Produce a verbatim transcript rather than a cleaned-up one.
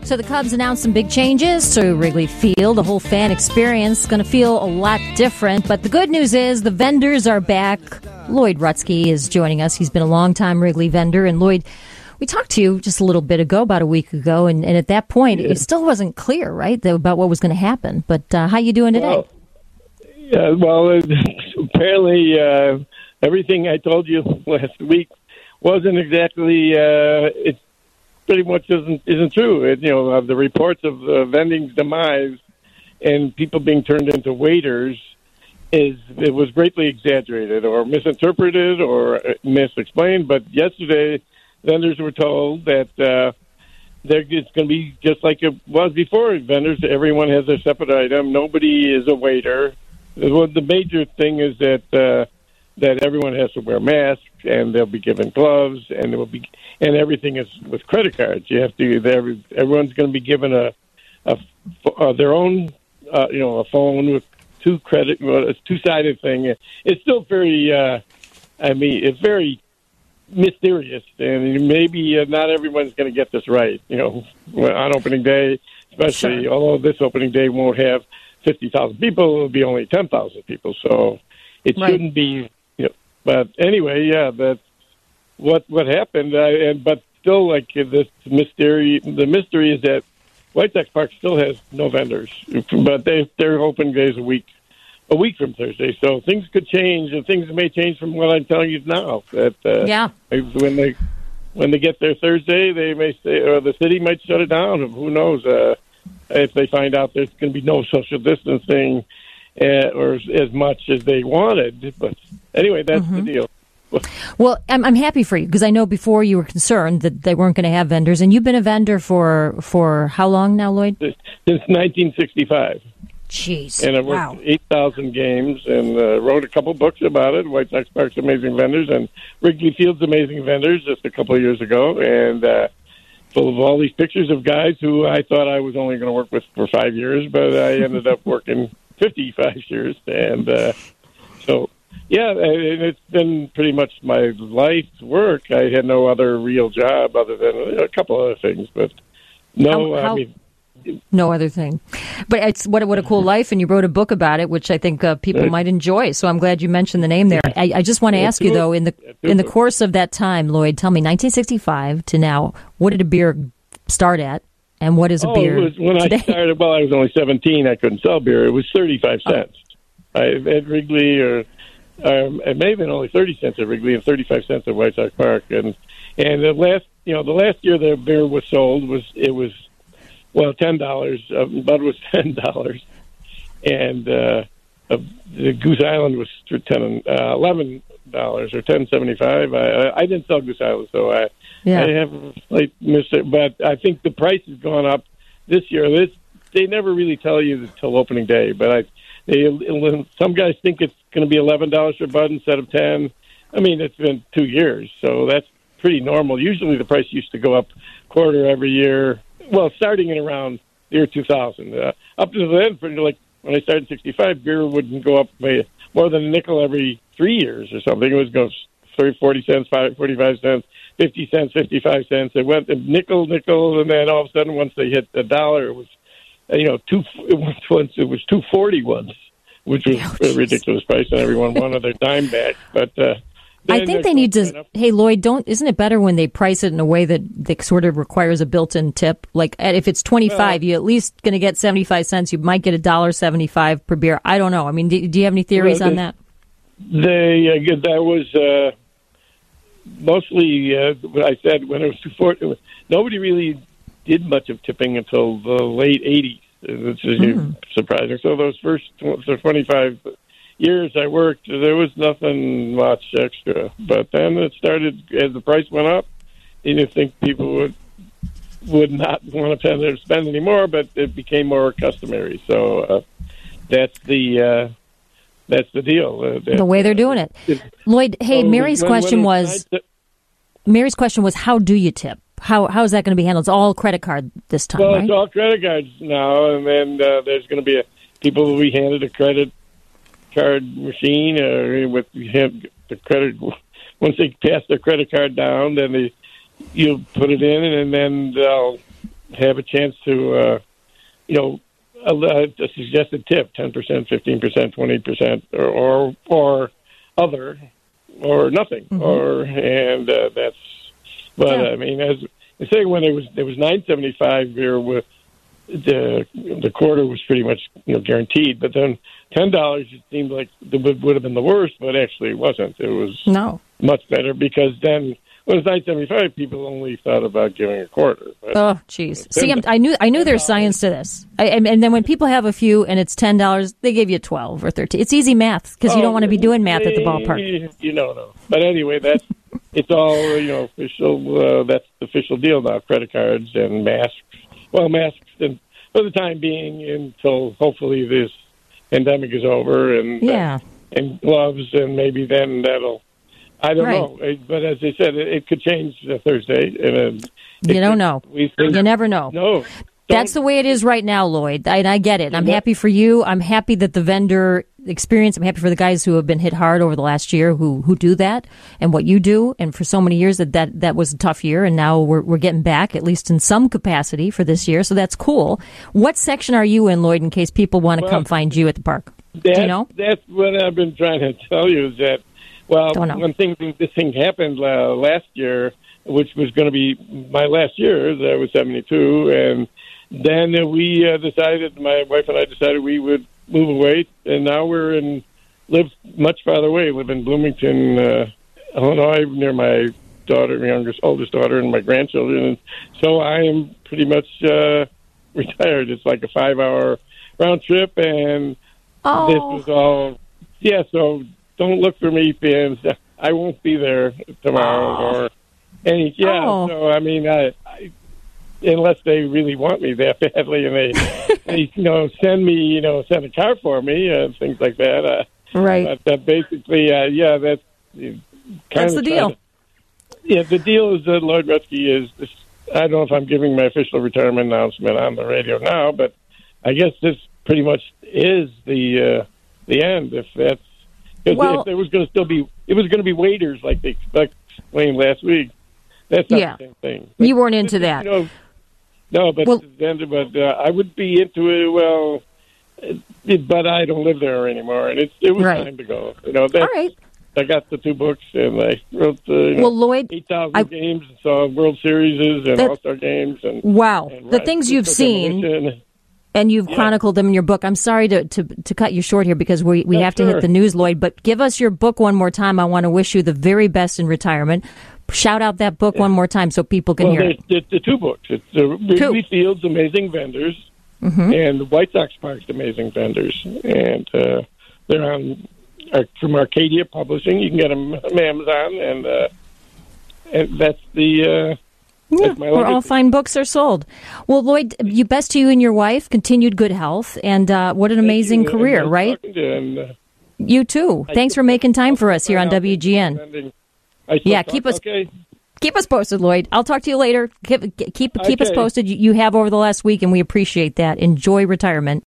So the Cubs announced some big changes to Wrigley Field. The whole fan experience is going to feel a lot different. But the good news is the vendors are back. Lloyd Rutsky is joining us. He's been a long-time Wrigley vendor. And Lloyd, we talked to you just a little bit ago, about a week ago, and, and at that point, yeah. it still wasn't clear, right, about what was going to happen. But uh, how you doing today? Well, yeah, well uh, apparently uh, everything I told you last week wasn't exactly uh, – it pretty much isn't, isn't true. It, you know, uh, the reports of uh, vending's demise and people being turned into waiters is it was greatly exaggerated or misinterpreted or misexplained. But yesterday – vendors were told that uh, they're, it's going to be just like it was before. Vendors, everyone has their separate item. Nobody is a waiter. Well, the major thing is that uh, that everyone has to wear masks, and they'll be given gloves, and it will be, and everything is with credit cards. You have to. Every, everyone's going to be given a, a uh, their own, uh, you know, a phone with two credit. Well, it's two sided thing. It's still very. Uh, I mean, it's very mysterious, and maybe uh, not everyone's going to get this right, you know, on opening day, especially, sure. although this opening day won't have fifty thousand people, it'll be only ten thousand people, so it right. shouldn't be, you know, but anyway, yeah, that's what what happened, uh, and but still, like, this mystery, the mystery is that White Sox Park still has no vendors, but they, they're open days a week. A week from Thursday, so things could change, and things may change from what I'm telling you now. That uh, yeah, when they when they get there Thursday, they may say, or the city might shut it down. Who knows? Uh, if they find out there's going to be no social distancing uh, or as much as they wanted, but anyway, that's mm-hmm. the deal. Well, I'm, I'm happy for you because I know before you were concerned that they weren't going to have vendors, and you've been a vendor for for how long now, Lloyd? Since nineteen sixty-five. Jeez. And I worked wow. eight thousand games and uh, wrote a couple books about it, White Sox Park's Amazing Vendors and Wrigley Field's Amazing Vendors just a couple of years ago, and uh, full of all these pictures of guys who I thought I was only going to work with for five years, but I ended up working fifty-five years. And uh, so, yeah, it's been pretty much my life's work. I had no other real job other than a couple other things, but no, how, how- I mean... No other thing. But it's what, what a cool life, and you wrote a book about it, which I think uh, people might enjoy. So I'm glad you mentioned the name there. I, I just want to ask you, though, in the in the course of that time, Lloyd, tell me, nineteen sixty-five to now, what did a beer start at, and what is a oh, beer it was, when today? I started, well, I was only seventeen. I couldn't sell beer. It was thirty-five cents. Oh. I, at Wrigley, or um, it may have been only thirty cents at Wrigley and thirty-five cents at White Sox Park. And and the last, you know, the last year the beer was sold was it was. Well, ten dollars. Uh, Bud was ten dollars, and uh, uh, the Goose Island was ten, uh, eleven dollars or ten seventy five. I, I didn't sell Goose Island, so I, yeah. I have like missed it. But I think the price has gone up this year. This they never really tell you until opening day. But I, they some guys think it's going to be eleven dollars for Bud instead of ten. I mean, it's been two years, so that's pretty normal. Usually, the price used to go up quarter every year. Well, starting in around the year two thousand. Uh, up to then, for like when I started in sixty-five, beer wouldn't go up by more than a nickel every three years or something. It would go thirty, forty cents, forty-five cents, fifty cents, fifty-five cents. It went nickel, nickel, and then all of a sudden, once they hit a dollar, it was, you know, two. Once it was two forty once, which was oh, a ridiculous price, and everyone wanted their dime back. But uh, I think they need to. Hey, Lloyd, don't. Isn't it better when they price it in a way that, that sort of requires a built-in tip? Like if it's twenty-five, well, you at least going to get seventy-five cents. You might get a dollar seventy-five per beer. I don't know. I mean, do, do you have any theories well, the, on that? They uh, that was uh, mostly uh, what I said when it was two forty. Nobody really did much of tipping until the late eighties, which is mm-hmm. surprising. So those first twenty-five years I worked, there was nothing much extra. But then it started, as the price went up, you didn't think people would would not want to spend, spend anymore, but it became more customary. So uh, that's the uh, that's the deal. Uh, that, the way they're doing it. Uh, Lloyd, hey, so Mary's when, question when was to, Mary's question was, how do you tip? How how is that going to be handled? It's all credit card this time, well, right? It's all credit cards now, and then uh, there's going to be a, people will be handed a credit card machine uh, with him, the credit. Once they pass their credit card down, then they you put it in, and then they'll have a chance to, uh, you know, a, a suggested tip, ten percent, fifteen percent, twenty percent, or, or, or other, or nothing. Mm-hmm. Or, and uh, that's, but yeah. I mean, as I say, when it was, it was nine seventy-five here with the, the quarter was pretty much, you know, guaranteed, but then ten dollars, it seemed like it would, would have been the worst, but actually it wasn't. It was no. much better because then, when it was nine seventy-five, people only thought about giving a quarter. But oh, jeez. See, I'm, I knew I knew there's science to this. I, and, and then when people have a few and it's ten dollars, they give you twelve or thirteen. It's easy math because oh, you don't want to be doing math at the ballpark. You know, no. But anyway, that's it's all, you know, official. Uh, that's the official deal now, credit cards and masks. Well, masks and, for the time being until hopefully this pandemic is over and, yeah. uh, and gloves, and maybe then that'll, I don't right. know, but as I said, it, it could change uh, Thursday. And uh, you don't know. Think, you never know. No. That's the way it is right now, Lloyd. I, and I get it. I'm happy for you. I'm happy that the vendor experience. I'm happy for the guys who have been hit hard over the last year who who do that and what you do. And for so many years that that, that was a tough year, and now we're we're getting back at least in some capacity for this year. So that's cool. What section are you in, Lloyd? In case people want to well, come find you at the park, do you know? That's what I've been trying to tell you. Is that well, when things this thing happened uh, last year, which was going to be my last year, I was seventy-two, and then we uh, decided, my wife and I decided we would move away, and now we're in, live much farther away, live in Bloomington, uh, Illinois, near my daughter, my youngest, oldest daughter, and my grandchildren. And so I am pretty much uh, retired. It's like a five-hour round trip, and oh. this was all, yeah, so don't look for me, fans. I won't be there tomorrow oh. or any, yeah, oh. so I mean, I, I unless they really want me that badly, and they, they you know, send me, you know, send a car for me, and uh, things like that. Uh, right. But uh, basically, uh, yeah, that's kind that's of the deal. To, yeah, the deal is that Lloyd Rutsky is. This, I don't know if I'm giving my official retirement announcement on the radio now, but I guess this pretty much is the uh, the end. If that's because well, if there was going to still be, it was going to be waiters like they explained last week. That's not yeah. the same thing. But, you weren't into that. You know, no, but well, then, but uh, I would be into it. Well, it, but I don't live there anymore, and it's it was right. time to go. You know, that's, all right. I got the two books, and I wrote uh, you know, well, Lloyd, eight thousand games, and saw World Series and that, All Star games, and wow, and, the right, things you've seen. Demolition. And you've yeah. chronicled them in your book. I'm sorry to, to, to cut you short here because we, we no, have sure. to hit the news, Lloyd, but give us your book one more time. I want to wish you the very best in retirement. Shout out that book yeah. one more time so people can well, hear it. The, the two books. It's the Wrigley Field's Amazing Vendors mm-hmm. and the White Sox Park's Amazing Vendors. And uh, they're on uh, from Arcadia Publishing. You can get them on Amazon, and, uh, and that's the... Uh, Yeah, where all fine books are sold. Well, Lloyd, you best to you and your wife. Continued good health, and uh, what an amazing you, career, nice right? You, and, uh, you too. Thanks for making time for us here on W G N. Yeah, keep us okay. keep us posted, Lloyd. I'll talk to you later. Keep keep, keep okay. us posted. You have over the last week, and we appreciate that. Enjoy retirement.